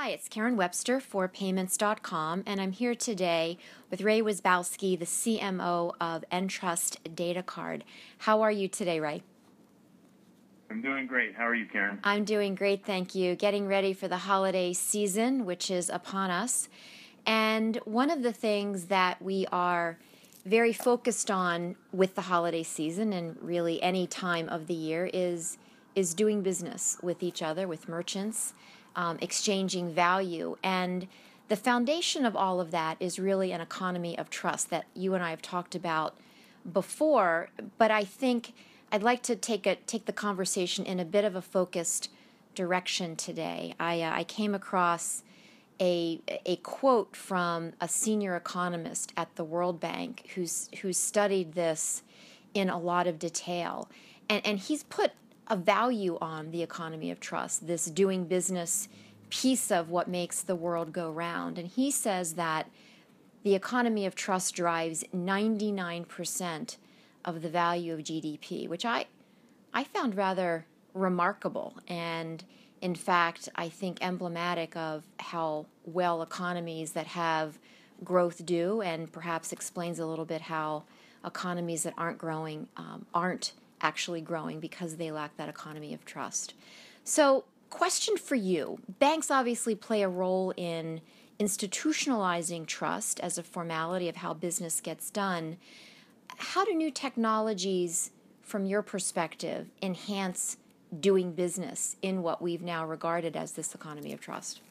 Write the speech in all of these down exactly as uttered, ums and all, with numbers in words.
Hi, it's Karen Webster for payments dot com, and I'm here today with Ray Wisbowski, the C M O of Entrust Data Card. How are you today, Ray? I'm doing great. How are you, Karen? I'm doing great, thank you. Getting ready for the holiday season, which is upon us. And one of the things that we are very focused on with the holiday season and really any time of the year is is doing business with each other, with merchants, um, exchanging value. And the foundation of all of that is really an economy of trust that you and I have talked about before. But I think I'd like to take a take the conversation in a bit of a focused direction today. I uh, I came across a a quote from a senior economist at the World Bank who's who's studied this in a lot of detail, and and he's put a value on the economy of trust, this doing business piece of what makes the world go round. And he says that the economy of trust drives ninety-nine percent of the value of G D P, which I I found rather remarkable and, in fact, I think emblematic of how well economies that have growth do, and perhaps explains a little bit how economies that aren't growing um, aren't actually growing because they lack that economy of trust. So, question for you. Banks obviously play a role in institutionalizing trust as a formality of how business gets done. How do new technologies, from your perspective, enhance doing business in what we've now regarded as this economy of trust?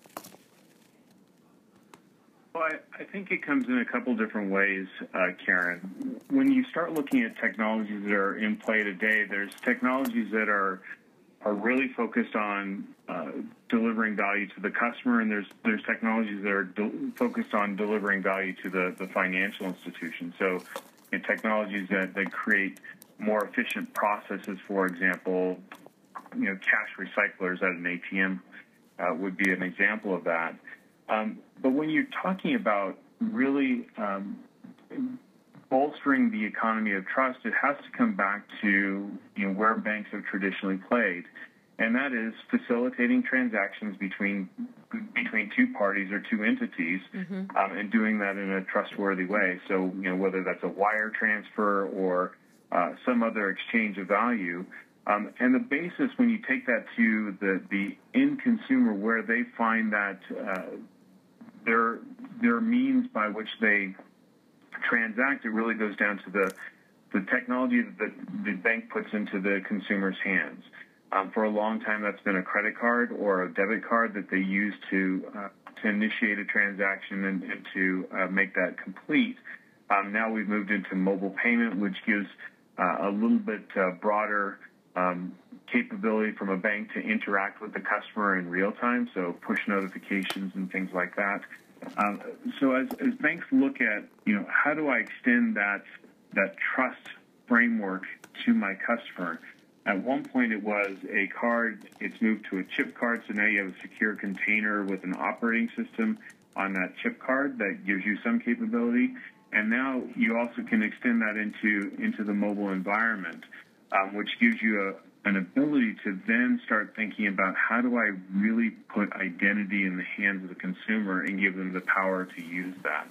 Well, I, I think it comes in a couple different ways, uh, Karen. When you start looking at technologies that are in play today, there's technologies that are are really focused on uh, delivering value to the customer, and there's there's technologies that are de- focused on delivering value to the, the financial institution. So, in technologies that, that create more efficient processes, for example, you know, cash recyclers at an A T M uh, would be an example of that. Um, but when you're talking about really um, bolstering the economy of trust, it has to come back to, you know, where banks have traditionally played, and that is facilitating transactions between between two parties or two entities, mm-hmm. um, and doing that in a trustworthy way. So, you know, whether that's a wire transfer or uh, some other exchange of value. Um, and the basis, when you take that to the, the end consumer, where they find that uh, their their means by which they transact, it really goes down to the the technology that the, the bank puts into the consumer's hands. Um, for a long time, that's been a credit card or a debit card that they use to uh, to initiate a transaction and, and to uh, make that complete. Um, now we've moved into mobile payment, which gives uh, a little bit uh, broader Um, capability from a bank to interact with the customer in real time, so push notifications and things like that. Um, so as, as banks look at, you know, how do I extend that that trust framework to my customer? At one point it was a card, it's moved to a chip card, so now you have a secure container with an operating system on that chip card that gives you some capability, and now you also can extend that into, into the mobile environment. Um, which gives you a, an ability to then start thinking about how do I really put identity in the hands of the consumer and give them the power to use that.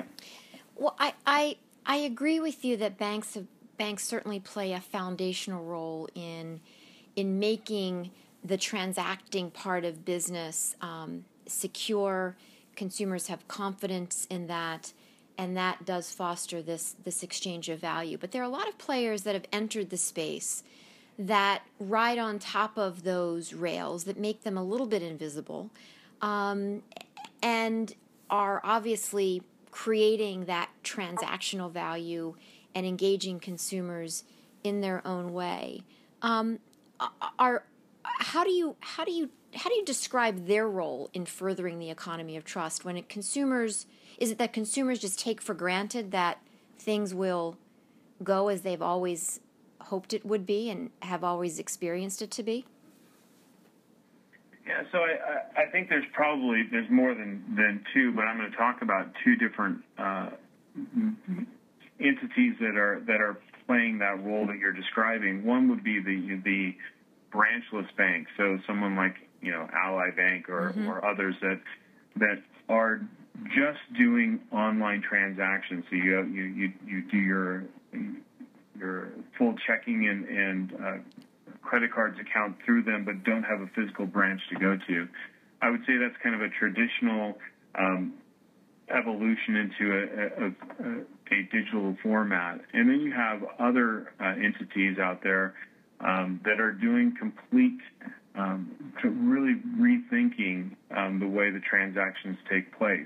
Well, I I, I agree with you that banks have, banks certainly play a foundational role in in making the transacting part of business um, secure. Consumers have confidence in that. And that does foster this this exchange of value. But there are a lot of players that have entered the space that ride on top of those rails that make them a little bit invisible, um, and are obviously creating that transactional value and engaging consumers in their own way. Um, are how do you how do you how do you describe their role in furthering the economy of trust when it consumers? Is it that consumers just take for granted that things will go as they've always hoped it would be and have always experienced it to be? Yeah, so I, I think there's probably, there's more than, than two, but I'm going to talk about two different uh, entities that are that are playing that role that you're describing. One would be the the branchless bank, so someone like you know, Ally Bank or, Mm-hmm. or others that that are just doing online transactions. So you you you, you do your your full checking and and uh, credit cards account through them, but don't have a physical branch to go to. I would say that's kind of a traditional um, evolution into a, a, a, a digital format. And then you have other uh, entities out there um, that are doing complete, um, really rethinking um, the way the transactions take place.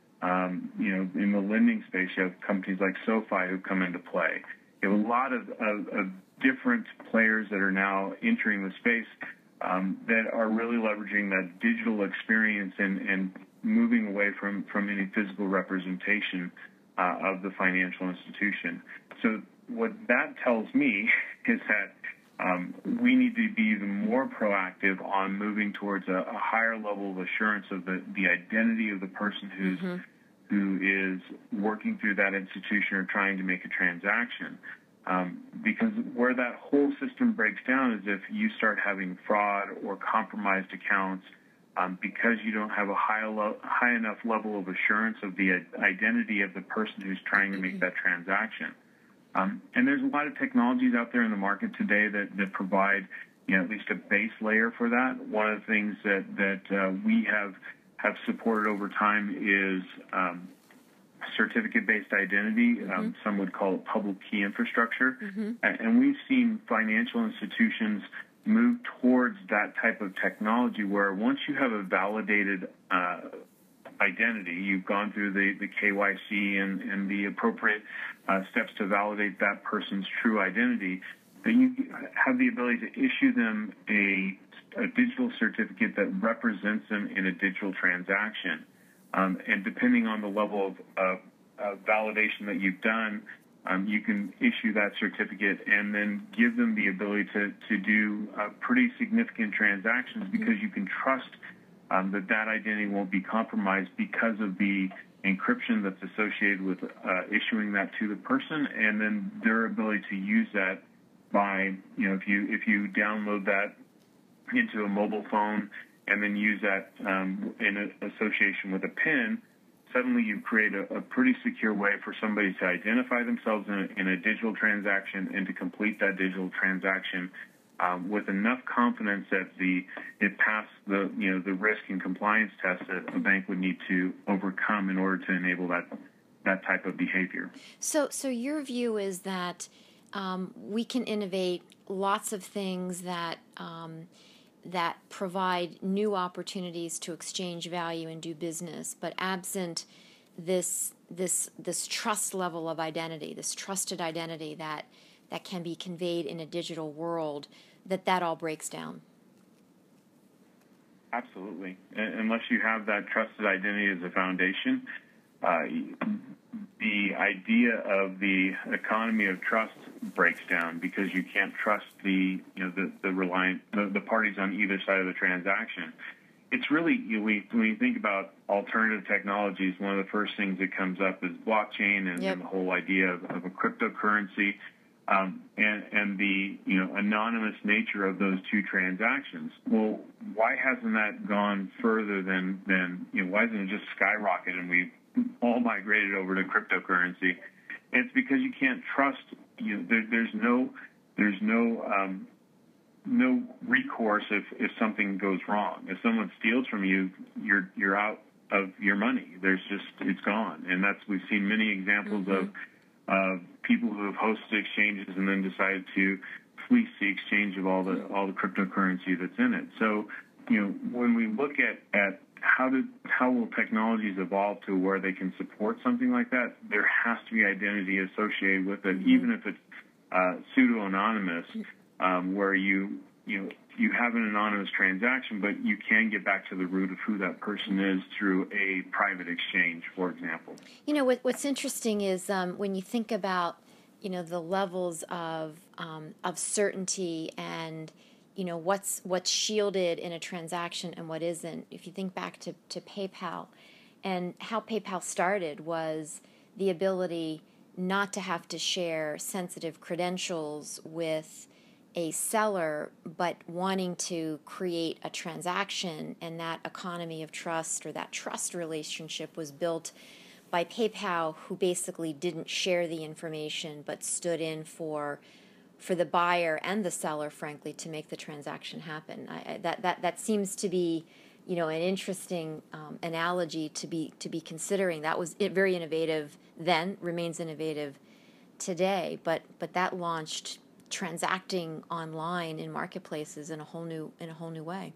Um, you know, in the lending space, you have companies like SoFi who come into play. You have a lot of, of, of different players that are now entering the space um, that are really leveraging that digital experience and, and moving away from, from any physical representation uh, of the financial institution. So what that tells me is that um, we need to be even more proactive on moving towards a, a higher level of assurance of the, the identity of the person who's mm-hmm. who is working through that institution or trying to make a transaction. Um, because where that whole system breaks down is if you start having fraud or compromised accounts um, because you don't have a high, lo- high enough level of assurance of the identity of the person who's trying to make that transaction. Um, and there's a lot of technologies out there in the market today that, that provide, you know, at least a base layer for that. One of the things that, that uh, we have, have supported over time is um, certificate-based identity. Mm-hmm. Um, some would call it public key infrastructure. Mm-hmm. And we've seen financial institutions move towards that type of technology where once you have a validated uh, identity, you've gone through the, the K Y C and, and the appropriate uh, steps to validate that person's true identity, then you have the ability to issue them a, a digital certificate that represents them in a digital transaction. Um, and depending on the level of, of, of validation that you've done, um, you can issue that certificate and then give them the ability to, to do uh, pretty significant transactions because you can trust um, that that identity won't be compromised because of the encryption that's associated with uh, issuing that to the person, and then their ability to use that by, you know, if you if you download that into a mobile phone and then use that um, in association with a PIN, suddenly you create a, a pretty secure way for somebody to identify themselves in a, in a digital transaction and to complete that digital transaction um, with enough confidence that the it passed the you know the risk and compliance test that a bank would need to overcome in order to enable that that type of behavior. So, so your view is that um, we can innovate lots of things that. Um, that provide new opportunities to exchange value and do business, but absent this this this trust level of identity, this trusted identity that that can be conveyed in a digital world, that that all breaks down. Absolutely. Unless you have that trusted identity as a foundation, uh, the idea of the economy of trust breaks down because you can't trust the you know the the reliant the, the parties on either side of the transaction. It's really you know, we, when you think about alternative technologies, one of the first things that comes up is blockchain and, yep. and the whole idea of, of a cryptocurrency um, and and the you know anonymous nature of those two transactions. Well, why hasn't that gone further than than you know why hasn't it just skyrocketed and we've all migrated over to cryptocurrency? And it's because you can't trust. You know, there, there's no, there's no, um, no recourse if, if something goes wrong. If someone steals from you, you're you're out of your money. There's just it's gone, and that's we've seen many examples mm-hmm. of of people who have hosted exchanges and then decided to fleece the exchange of all the all the cryptocurrency that's in it. So, you know, when we look at at How did how will technologies evolve to where they can support something like that? There has to be identity associated with it, mm-hmm. even if it's uh, pseudo-anonymous, um, where you you know you have an anonymous transaction, but you can get back to the root of who that person is through a private exchange, for example. You know what, what's interesting is um, when you think about you know the levels of um, of certainty and you know, what's what's shielded in a transaction and what isn't. If you think back to, to PayPal and how PayPal started was the ability not to have to share sensitive credentials with, a seller, but wanting to create a transaction, and that economy of trust or that trust relationship was built by PayPal, who basically didn't share the information but stood in for for the buyer and the seller, frankly, to make the transaction happen. I, I, that that that seems to be, you know, an interesting um, analogy to be to be considering. That was it, very innovative then, remains innovative today, but but that launched transacting online in marketplaces in a whole new in a whole new way.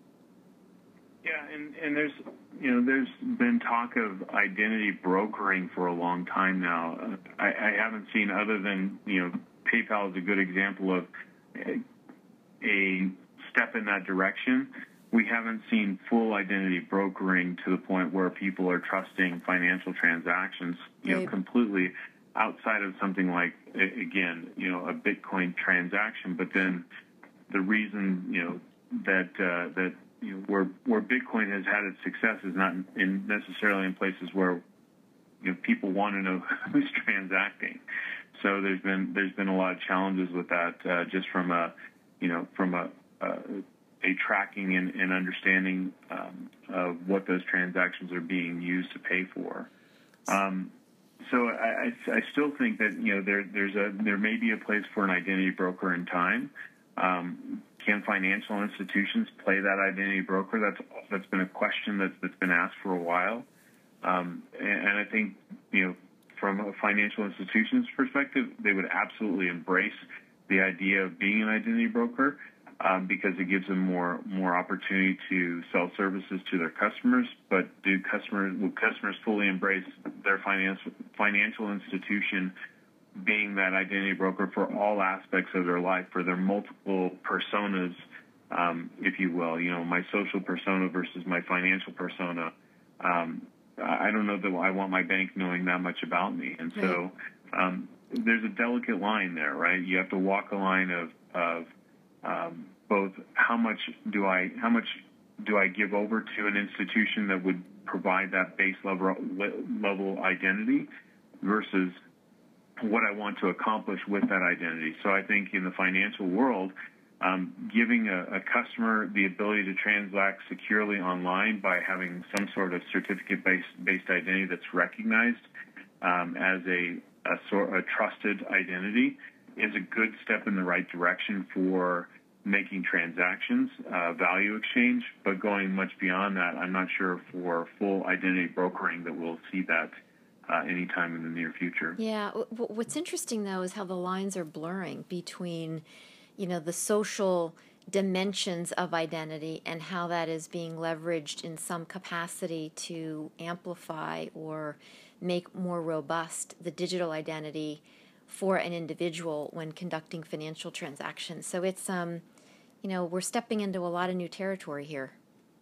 Yeah, and, and there's you know there's been talk of identity brokering for a long time now. Uh, I, I haven't seen, other than you know PayPal is a good example of a, a step in that direction. We haven't seen full identity brokering to the point where people are trusting financial transactions, you Right. know, completely outside of something like, again, you know, a Bitcoin transaction. But then the reason, you know, that uh, that you know, where where Bitcoin has had its success is not in necessarily in places where you know people want to know who's transacting. So there's been there's been a lot of challenges with that, uh, just from a you know from a a, a tracking and, and understanding um, of what those transactions are being used to pay for. Um, so I, I, I still think that you know there there's a there may be a place for an identity broker in time. Um, can financial institutions play that identity broker? That's that's been a question that's that's been asked for a while, um, and, and I think you know. From a financial institution's perspective, they would absolutely embrace the idea of being an identity broker um, because it gives them more more opportunity to sell services to their customers. But do customers will customers fully embrace their financial financial institution being that identity broker for all aspects of their life, for their multiple personas, um, if you will? You know, my social persona versus my financial persona. Um, I don't know that I want my bank knowing that much about me. And so um, there's a delicate line there, right? You have to walk a line of, of um, both how much do I how much do I give over to an institution that would provide that base level level identity versus what I want to accomplish with that identity. So I think in the financial world, Um, giving a, a customer the ability to transact securely online by having some sort of certificate-based based identity that's recognized um, as a, a sort a trusted identity is a good step in the right direction for making transactions, uh, value exchange. But going much beyond that, I'm not sure for full identity brokering that we'll see that uh, anytime in the near future. Yeah. What's interesting though is how the lines are blurring between, you know, the social dimensions of identity and how that is being leveraged in some capacity to amplify or make more robust the digital identity for an individual when conducting financial transactions. So it's, um, you know, we're stepping into a lot of new territory here.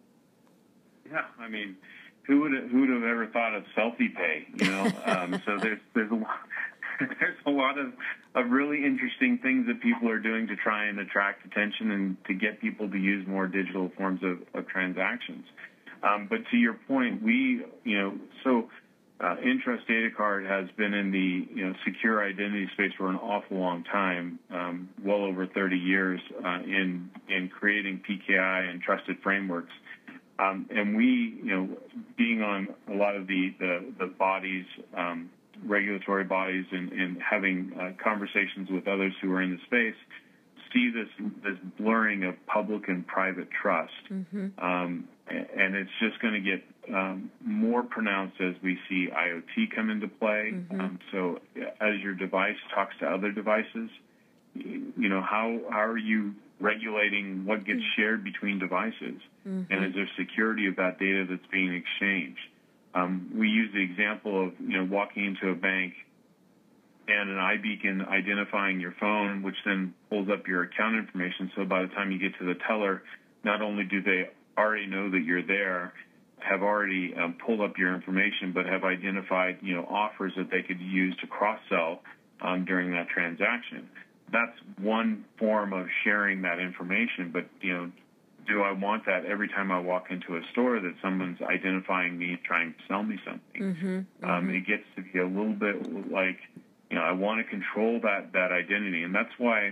Yeah, I mean, who would who would have ever thought of selfie pay? You know, um, so there's there's a lot. There's a lot of, of really interesting things that people are doing to try and attract attention and to get people to use more digital forms of, of transactions. Um, but to your point, we, you know, so uh, Intrust Data Card has been in the, you know, secure identity space for an awful long time, um, well over thirty years uh, in in creating P K I and trusted frameworks. Um, and we, you know, being on a lot of the, the, the bodies, um, regulatory bodies and, and having uh, conversations with others who are in the space, see this this blurring of public and private trust. Mm-hmm. Um, and it's just going to get um, more pronounced as we see I O T come into play. Mm-hmm. Um, so as your device talks to other devices, you know, how, how are you regulating what gets mm-hmm. shared between devices? Mm-hmm. And is there security of that data that's being exchanged? Um, we use the example of, you know, walking into a bank and an iBeacon identifying your phone, which then pulls up your account information. So by the time you get to the teller, not only do they already know that you're there, have already um, pulled up your information, but have identified, you know, offers that they could use to cross-sell um, during that transaction. That's one form of sharing that information, but, you know, do I want that every time I walk into a store that someone's identifying me and trying to sell me something? Mm-hmm, mm-hmm. Um, it gets to be a little bit like, you know, I want to control that, that identity. And that's why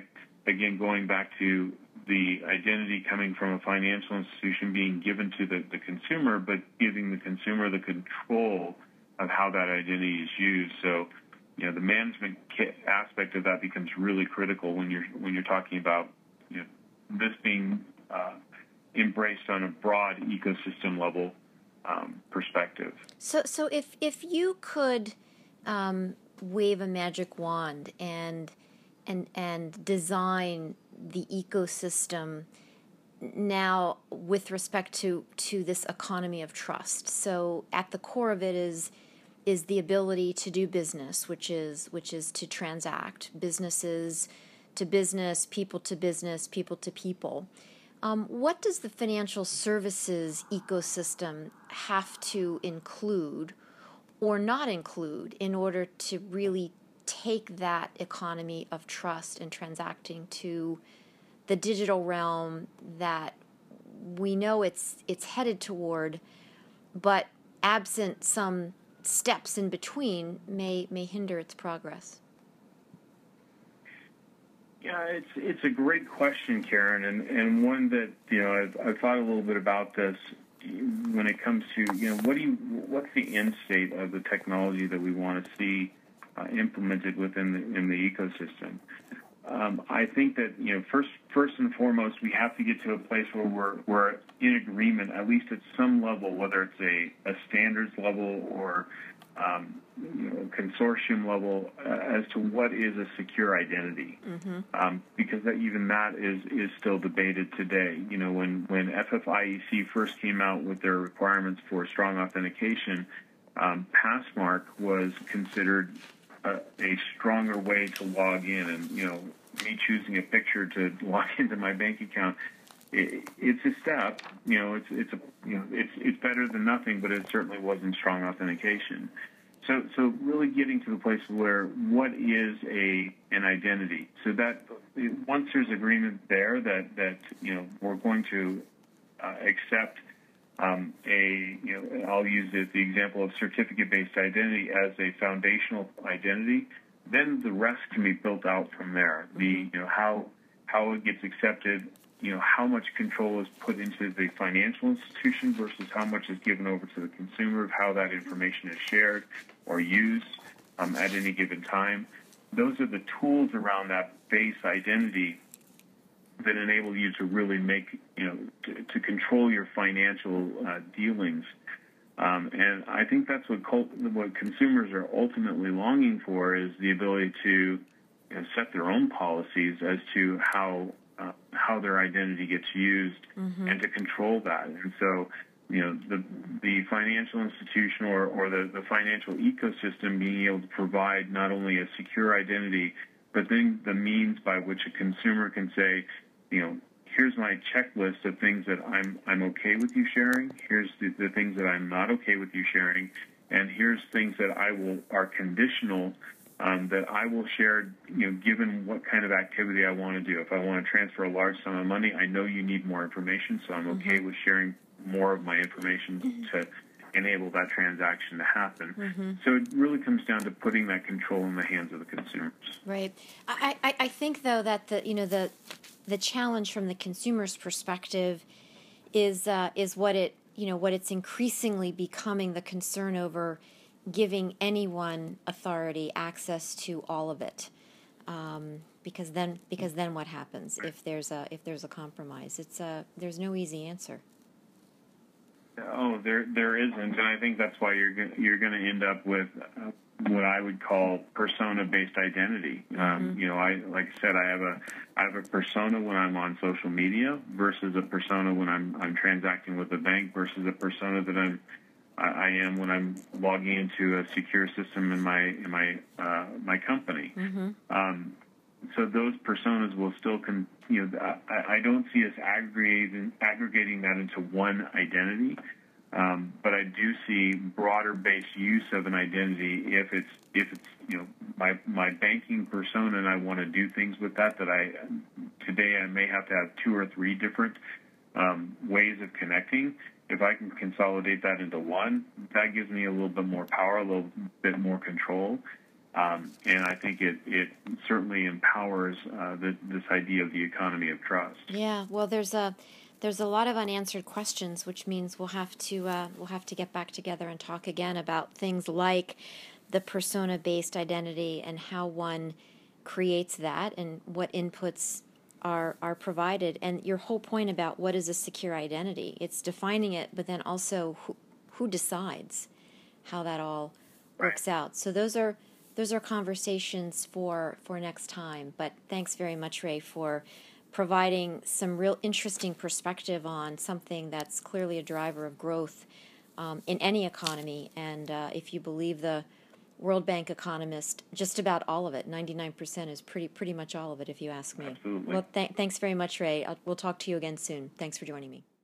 again, going back to the identity coming from a financial institution being given to the, the consumer, but giving the consumer the control of how that identity is used. So, you know, the management aspect of that becomes really critical when you're when you're talking about, you know, this being uh, embraced on a broad ecosystem level um, perspective. So, so if if you could um, wave a magic wand and and and design the ecosystem now with respect to to this economy of trust. So at the core of it is is the ability to do business, which is which is to transact, businesses to business, people to business, people to people. Um, what does the financial services ecosystem have to include or not include in order to really take that economy of trust and transacting to the digital realm that we know it's it's headed toward, but absent some steps in between may may hinder its progress? Yeah, it's it's a great question, Karen, and, and one that, you know, I've, I've thought a little bit about this when it comes to, you know, what do you what's the end state of the technology that we want to see uh, implemented within the in the ecosystem? Um, I think that, you know, first first and foremost, we have to get to a place where we're we're in agreement, at least at some level, whether it's a, a standards level or um, you know, consortium level, uh, as to what is a secure identity, mm-hmm. um, because that, even that is is still debated today. You know, when when F F I E C first came out with their requirements for strong authentication, um, Passmark was considered A, a stronger way to log in, and, you know, me choosing a picture to log into my bank account, it, it's a step. You know, it's it's a you know it's it's better than nothing, but it certainly wasn't strong authentication. So so really getting to the place where what is a an identity? So that once there's agreement there that that you know we're going to uh, accept. Um, a, you know, I'll use it, the example of certificate-based identity as a foundational identity. Then the rest can be built out from there. The, you know, how how it gets accepted, you know, how much control is put into the financial institution versus how much is given over to the consumer, of how that information is shared or used um, at any given time. Those are the tools around that base identity that enable you to really make, you know, to, to control your financial uh, dealings. Um, and I think that's what cult, what consumers are ultimately longing for, is the ability to, you know, set their own policies as to how uh, how their identity gets used, mm-hmm. and to control that. And so, you know, the the financial institution or, or the, the financial ecosystem being able to provide not only a secure identity, but then the means by which a consumer can say, you know, here's my checklist of things that I'm I'm okay with you sharing. Here's the, the things that I'm not okay with you sharing, and here's things that I will are conditional um, that I will share. You know, given what kind of activity I want to do. If I want to transfer a large sum of money, I know you need more information, so I'm okay mm-hmm. with sharing more of my information mm-hmm. to enable that transaction to happen. Mm-hmm. So it really comes down to putting that control in the hands of the consumers. Right. I, I, I think though that the you know the the challenge from the consumer's perspective is uh, is what it you know what it's increasingly becoming, the concern over giving anyone authority, access to all of it, um, because then because then what happens if there's a if there's a compromise? It's a there's no easy answer. Oh, there there isn't, and I think that's why you're go- you're going to end up with uh, what I would call persona-based identity. Mm-hmm. Um, you know, I like I said, I have a I have a persona when I'm on social media versus a persona when I'm I'm transacting with a bank versus a persona that I'm I, I am when I'm logging into a secure system in my in my uh, my company. Mm-hmm. Um, so those personas will still, con- you know, I, I don't see us aggregating aggregating that into one identity, um, but I do see broader-based use of an identity if it's if it's you know my my banking persona and I want to do things with that. That I today I may have to have two or three different um, ways of connecting. If I can consolidate that into one, that gives me a little bit more power, a little bit more control. Um, and I think it, it certainly empowers uh, the, this idea of the economy of trust. Yeah, well, there's a there's a lot of unanswered questions, which means we'll have to uh, we'll have to get back together and talk again about things like the persona-based identity and how one creates that and what inputs are are provided. And your whole point about what is a secure identity, it's defining it, but then also who, who decides how that all works Right. out. So those are those are conversations for for next time. But thanks very much, Ray, for providing some real interesting perspective on something that's clearly a driver of growth um, in any economy. And uh, if you believe the World Bank economist, just about all of it, ninety-nine percent is pretty pretty much all of it, if you ask me. Absolutely. Well, th- thanks very much, Ray. I'll, we'll talk to you again soon. Thanks for joining me.